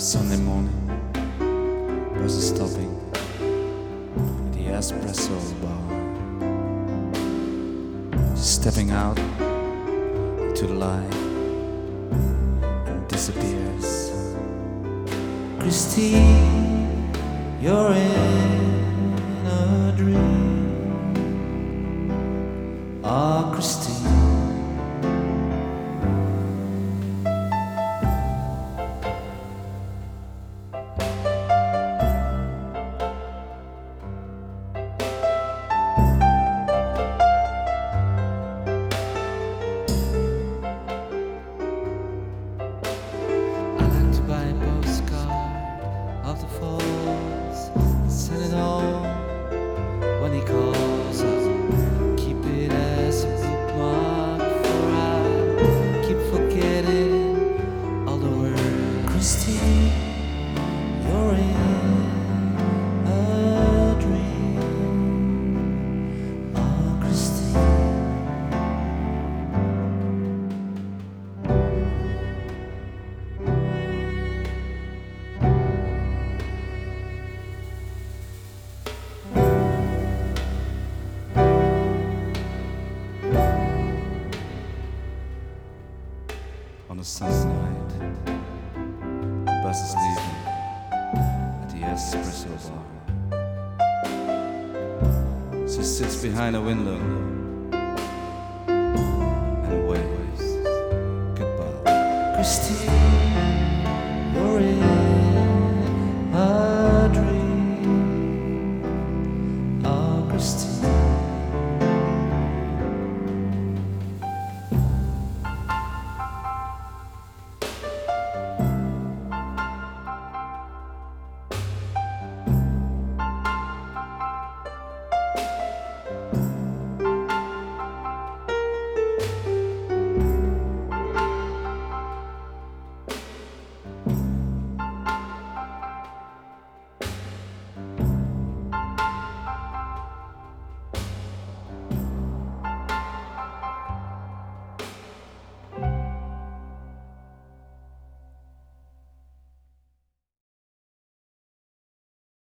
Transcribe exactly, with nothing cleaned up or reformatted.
Sunday morning, bus is stopping at the espresso bar. She's stepping out into the light and disappears. Christine, you're in a dream. Ah, Christine. Send it home when he calls up. Keep it as a bookmark, for I keep forgetting all the words. Christine, you're in a dream. Ah, Christine. On a Sunday night, the bus is leaving at the espresso bar. She sits behind a window and waves goodbye. Christine.